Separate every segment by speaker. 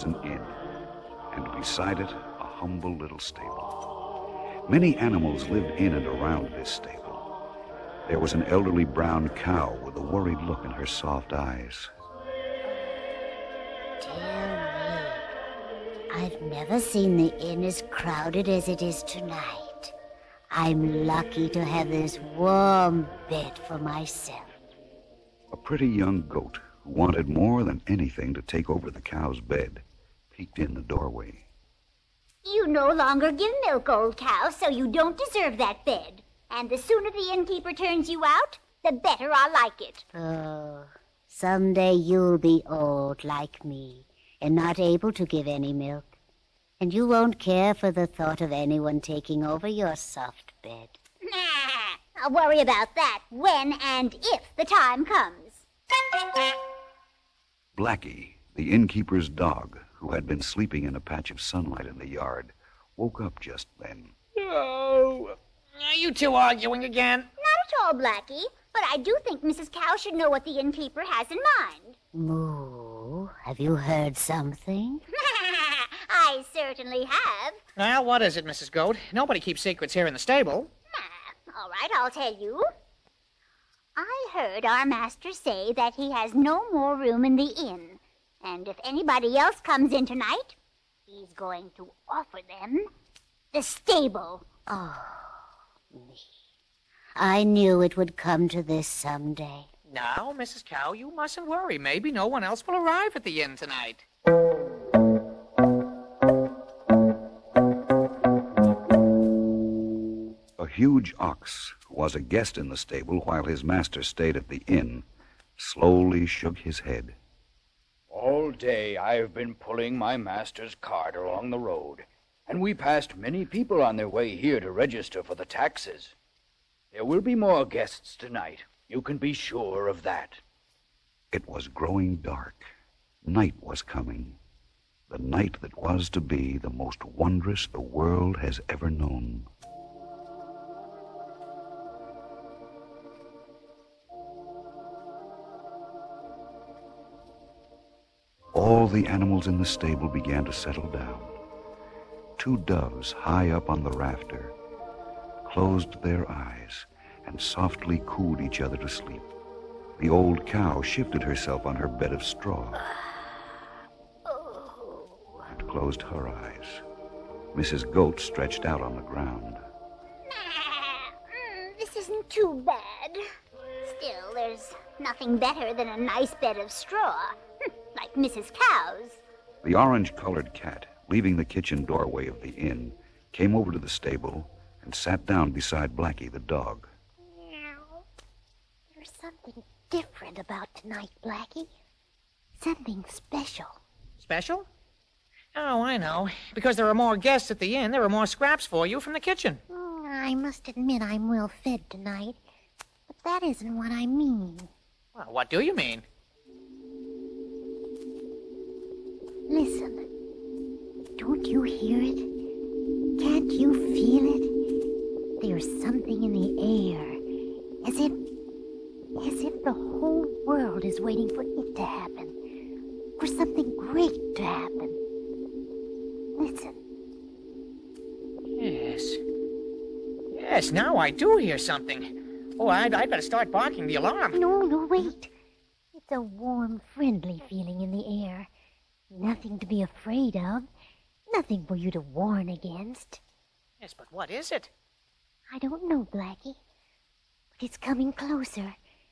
Speaker 1: an inn, and beside it, a humble little stable. Many animals lived in and around this stable. There was an elderly brown cow with a worried look in her soft eyes.
Speaker 2: Dear me, I've never seen the inn as crowded as it is tonight. I'm lucky to have this warm bed for myself.
Speaker 1: A pretty young goat who wanted more than anything to take over the cow's bed peeked in the doorway.
Speaker 3: You no longer give milk, old cow, so you don't deserve that bed. And the sooner the innkeeper turns you out, the better I'll like it.
Speaker 2: Oh, someday you'll be old like me and not able to give any milk. And you won't care for the thought of anyone taking over your soft bed.
Speaker 3: Nah, I'll worry about that when and if the time comes.
Speaker 1: Blackie, the innkeeper's dog, who had been sleeping in a patch of sunlight in the yard, woke up just then.
Speaker 4: Oh, are you two arguing again?
Speaker 3: Not at all, Blackie, but I do think Mrs. Cow should know what the innkeeper has in mind.
Speaker 2: Moo, have you heard something?
Speaker 3: I certainly have.
Speaker 4: Well, what is it, Mrs. Goat? Nobody keeps secrets here in the stable.
Speaker 3: All right, I'll tell you. I heard our master say that he has no more room in the inn. And if anybody else comes in tonight, he's going to offer them the stable.
Speaker 2: Oh, me. I knew it would come to this someday.
Speaker 4: Now, Mrs. Cow, you mustn't worry. Maybe no one else will arrive at the inn tonight.
Speaker 1: A huge ox, who was a guest in the stable while his master stayed at the inn, slowly shook his head.
Speaker 5: All day I have been pulling my master's cart along the road, and we passed many people on their way here to register for the taxes. There will be more guests tonight. You can be sure of that.
Speaker 1: It was growing dark. Night was coming. The night that was to be the most wondrous the world has ever known. All the animals in the stable began to settle down. Two doves high up on the rafter closed their eyes and softly cooed each other to sleep. The old cow shifted herself on her bed of straw and closed her eyes. Mrs. Goat stretched out on the ground.
Speaker 3: This isn't too bad. Still, there's nothing better than a nice bed of straw, like Mrs. Cow's.
Speaker 1: The orange-colored cat, leaving the kitchen doorway of the inn, came over to the stable and sat down beside Blackie the dog.
Speaker 2: Meow. There's something different about tonight, Blackie. Something special.
Speaker 4: Special? Oh, I know. Because there are more guests at the inn, there are more scraps for you from the kitchen.
Speaker 2: I must admit I'm well fed tonight, but that isn't what I mean.
Speaker 4: Well, what do you mean?
Speaker 2: Listen. Don't you hear it? Can't you feel it? There's something in the air, as if the whole world is waiting for it to happen, for something great to happen. Listen.
Speaker 4: Yes, now I do hear something. Oh, I'd better start barking the alarm.
Speaker 2: No, wait. It's a warm, friendly feeling in the air. Nothing to be afraid of. Nothing for you to warn against.
Speaker 4: Yes, but what is it?
Speaker 2: I don't know, Blackie. But it's coming closer.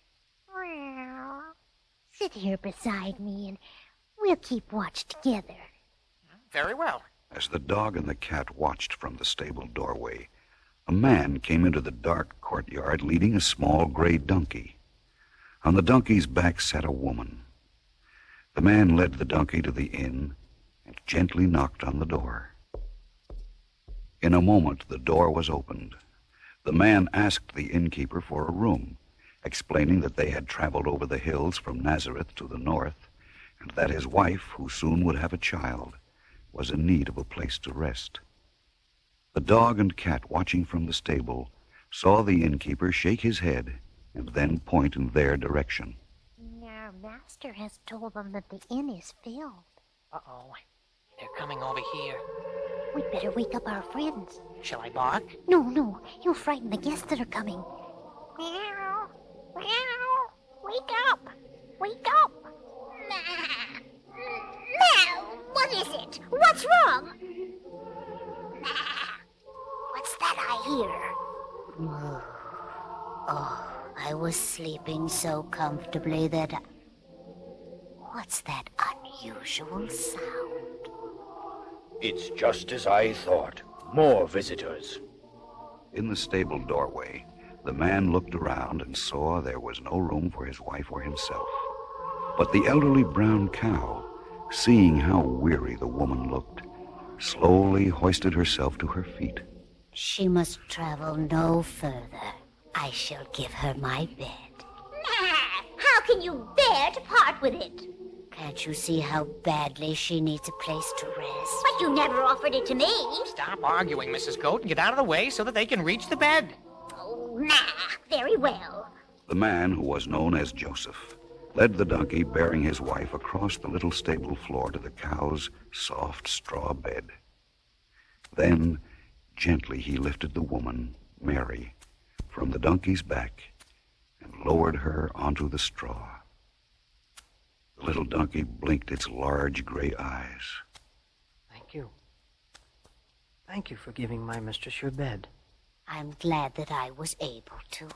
Speaker 2: Sit here beside me and we'll keep watch together.
Speaker 4: Very well.
Speaker 1: As the dog and the cat watched from the stable doorway, a man came into the dark courtyard leading a small gray donkey. On the donkey's back sat a woman. The man led the donkey to the inn and gently knocked on the door. In a moment, the door was opened. The man asked the innkeeper for a room, explaining that they had traveled over the hills from Nazareth to the north, and that his wife, who soon would have a child, was in need of a place to rest. The dog and cat, watching from the stable, saw the innkeeper shake his head and then point in their direction.
Speaker 2: Our master has told them that the inn is filled.
Speaker 4: Uh-oh. They're coming over here.
Speaker 2: We'd better wake up our friends.
Speaker 4: Shall I bark?
Speaker 2: No, you'll frighten the guests that are coming.
Speaker 3: Meow. Meow. Wake up. Wake up. Meow. What is it? What's wrong? What's that I hear?
Speaker 2: Oh, I was sleeping so comfortably that What's that unusual sound?
Speaker 5: It's just as I thought. More visitors.
Speaker 1: In the stable doorway, the man looked around and saw there was no room for his wife or himself. But the elderly brown cow, seeing how weary the woman looked, slowly hoisted herself to her feet.
Speaker 2: She must travel no further. I shall give her my bed.
Speaker 3: How can you bear to part with it?
Speaker 2: Can't you see how badly she needs a place to rest?
Speaker 3: But you never offered it to me.
Speaker 4: Stop arguing, Mrs. Goat, and get out of the way so that they can reach the bed.
Speaker 3: Oh, very well.
Speaker 1: The man, who was known as Joseph, led the donkey bearing his wife across the little stable floor to the cow's soft straw bed. Then, gently he lifted the woman, Mary, from the donkey's back and lowered her onto the straw. The little donkey blinked its large gray eyes.
Speaker 6: Thank you. Thank you for giving my mistress your bed.
Speaker 2: I'm glad that I was able to.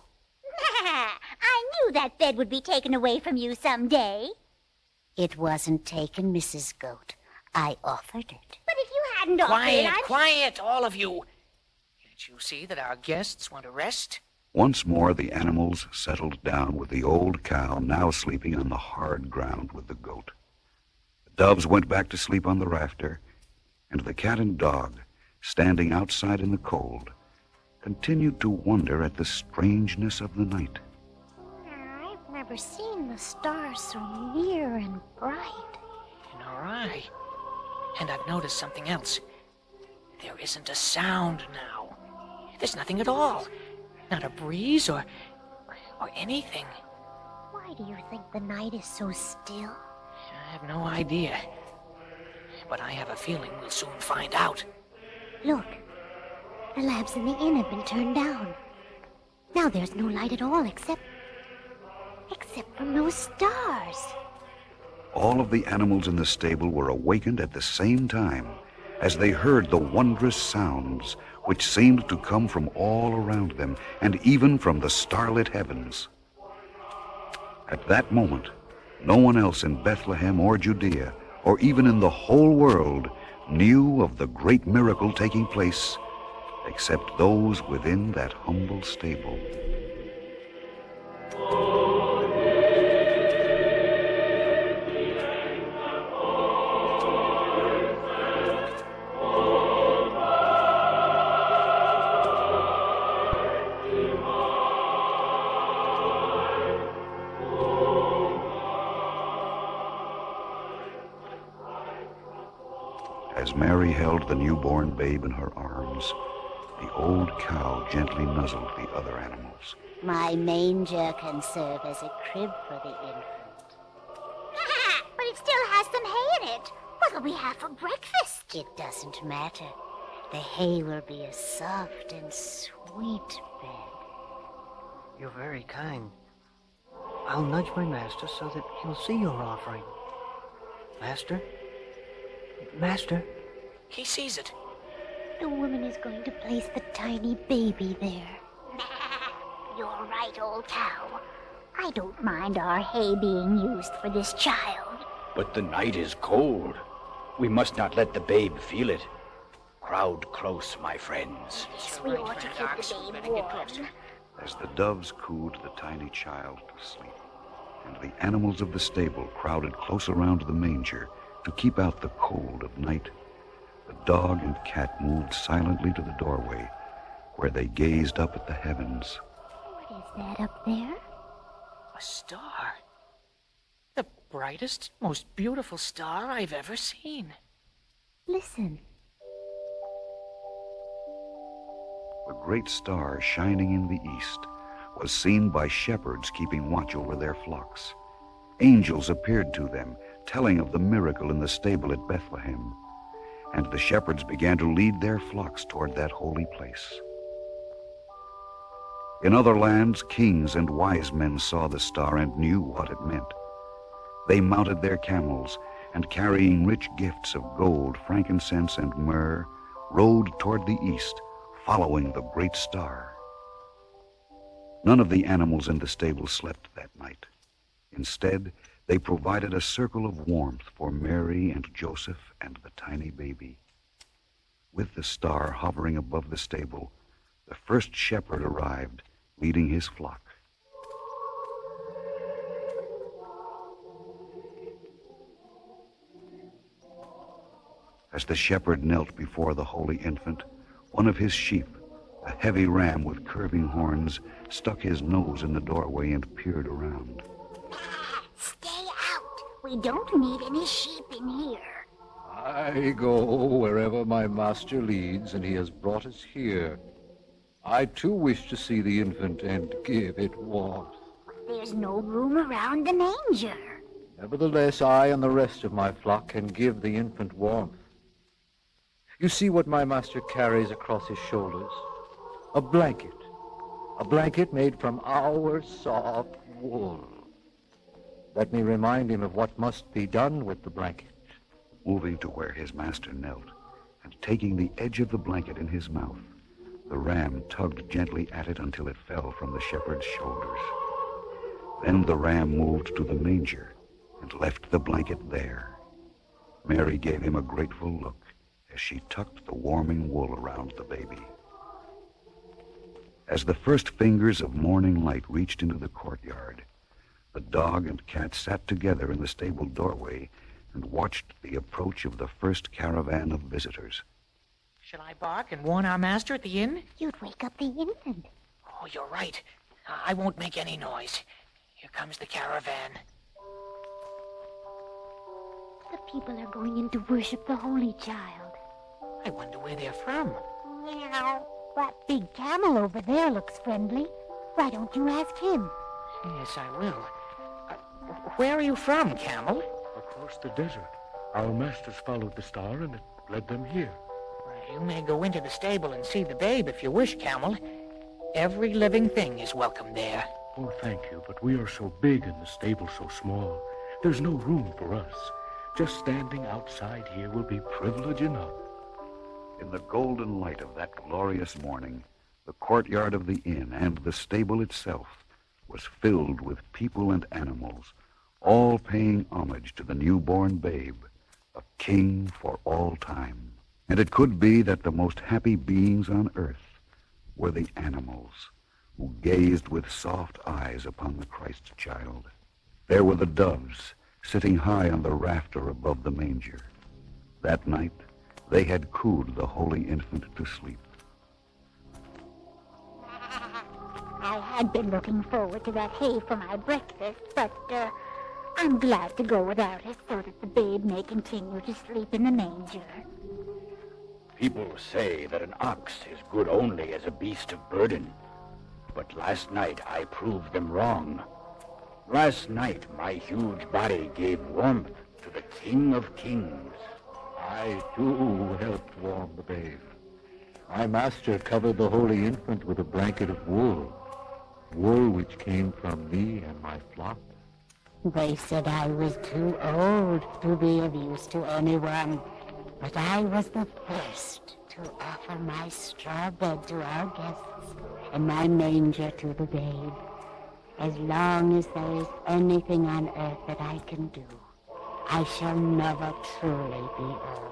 Speaker 3: I knew that bed would be taken away from you someday.
Speaker 2: It wasn't taken, Mrs. Goat. I offered it.
Speaker 3: But if you hadn't offered it,
Speaker 4: Quiet, all of you. Can't you see that our guests want to rest?
Speaker 1: Once more the animals settled down, with the old cow now sleeping on the hard ground with the goat. The doves went back to sleep on the rafter, and the cat and dog, standing outside in the cold, continued to wonder at the strangeness of the night.
Speaker 2: I've never seen the stars so near and bright.
Speaker 4: Nor I. And I've noticed something else. There isn't a sound now. There's nothing at all. Not a breeze or anything.
Speaker 2: Why do you think the night is so still?
Speaker 4: I have no idea. But I have a feeling we'll soon find out.
Speaker 2: Look, the lamps in the inn have been turned down. Now there's no light at all except from those stars.
Speaker 1: All of the animals in the stable were awakened at the same time as they heard the wondrous sounds which seemed to come from all around them, and even from the starlit heavens. At that moment, no one else in Bethlehem or Judea, or even in the whole world, knew of the great miracle taking place, except those within that humble stable. As Mary held the newborn babe in her arms, the old cow gently nuzzled the other animals.
Speaker 2: My manger can serve as a crib for the infant.
Speaker 3: But it still has some hay in it. What'll we have for breakfast?
Speaker 2: It doesn't matter. The hay will be a soft and sweet bed.
Speaker 6: You're very kind. I'll nudge my master so that he'll see your offering. Master? Master?
Speaker 4: He sees it.
Speaker 2: The woman is going to place the tiny baby there.
Speaker 3: You're right, old cow. I don't mind our hay being used for this child.
Speaker 5: But the night is cold. We must not let the babe feel it. Crowd close, my friends.
Speaker 3: Yes, we ought to keep the babe warm.
Speaker 1: As the doves cooed the tiny child to sleep, and the animals of the stable crowded close around the manger to keep out the cold of night, the dog and cat moved silently to the doorway, where they gazed up at the heavens.
Speaker 2: What is that up there?
Speaker 4: A star. The brightest, most beautiful star I've ever seen.
Speaker 2: Listen.
Speaker 1: The great star shining in the east was seen by shepherds keeping watch over their flocks. Angels appeared to them, telling of the miracle in the stable at Bethlehem. and the shepherds began to lead their flocks toward that holy place. In other lands, kings and wise men saw the star and knew what it meant. They mounted their camels, and carrying rich gifts of gold, frankincense, and myrrh, rode toward the east, following the great star. None of the animals in the stable slept that night. Instead, they provided a circle of warmth for Mary and Joseph and the tiny baby. With the star hovering above the stable, the first shepherd arrived, leading his flock. As the shepherd knelt before the holy infant, one of his sheep, a heavy ram with curving horns, stuck his nose in the doorway and peered around.
Speaker 3: Stay out. We don't need any sheep in here.
Speaker 7: I go wherever my master leads, and he has brought us here. I too wish to see the infant and give it warmth.
Speaker 3: There's no room around the manger.
Speaker 7: Nevertheless, I and the rest of my flock can give the infant warmth. You see what my master carries across his shoulders? A blanket made from our soft wool. Let me remind him of what must be done with the blanket.
Speaker 1: Moving to where his master knelt, and taking the edge of the blanket in his mouth, the ram tugged gently at it until it fell from the shepherd's shoulders. Then the ram moved to the manger and left the blanket there. Mary gave him a grateful look as she tucked the warming wool around the baby. As the first fingers of morning light reached into the courtyard, the dog and cat sat together in the stable doorway and watched the approach of the first caravan of visitors.
Speaker 4: Shall I bark and warn our master at the inn?
Speaker 2: You'd wake up the infant.
Speaker 4: Oh, you're right. I won't make any noise. Here comes the caravan.
Speaker 2: The people are going in to worship the Holy Child.
Speaker 4: I wonder where they're from.
Speaker 2: Meow. That big camel over there looks friendly. Why don't you ask him?
Speaker 4: Yes, I will. Where are you from, Camel?
Speaker 8: Across the desert. Our masters followed the star and it led them here.
Speaker 4: Well, you may go into the stable and see the babe if you wish, Camel. Every living thing is welcome there.
Speaker 8: Oh, thank you, but we are so big and the stable so small. There's no room for us. Just standing outside here will be privilege enough.
Speaker 1: In the golden light of that glorious morning, the courtyard of the inn and the stable itself was filled with people and animals, all paying homage to the newborn babe, a king for all time. And it could be that the most happy beings on earth were the animals, who gazed with soft eyes upon the Christ child. There were the doves, sitting high on the rafter above the manger. That night, they had cooed the holy infant to sleep.
Speaker 3: I had been looking forward to that hay for my breakfast, but I'm glad to go without it so that the babe may continue to sleep in the manger.
Speaker 5: People say that an ox is good only as a beast of burden. But last night I proved them wrong. Last night my huge body gave warmth to the King of Kings.
Speaker 7: I too helped warm the babe. My master covered the holy infant with a blanket of wool. Wool which came from me and my flock.
Speaker 2: They said I was too old to be of use to anyone, but I was the first to offer my straw bed to our guests and my manger to the babe. As long as there is anything on earth that I can do, I shall never truly be old.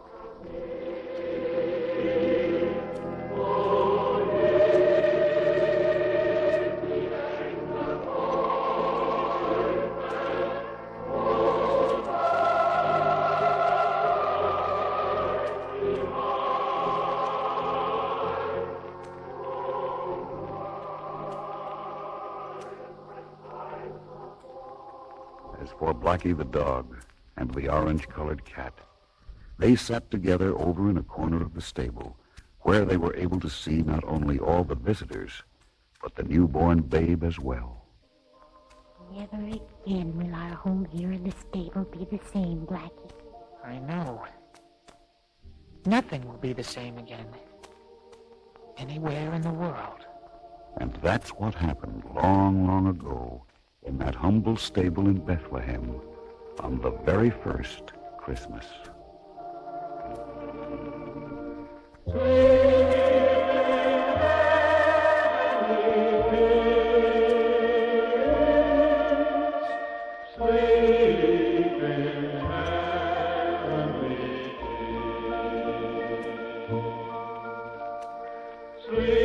Speaker 1: As for Blackie the dog and the orange-colored cat, they sat together over in a corner of the stable, where they were able to see not only all the visitors, but the newborn babe as well.
Speaker 2: Never again will our home here in the stable be the same, Blackie.
Speaker 4: I know. Nothing will be the same again. Anywhere in the world.
Speaker 1: And that's what happened long, long ago in that humble stable in Bethlehem on the very first Christmas.
Speaker 9: Sleep.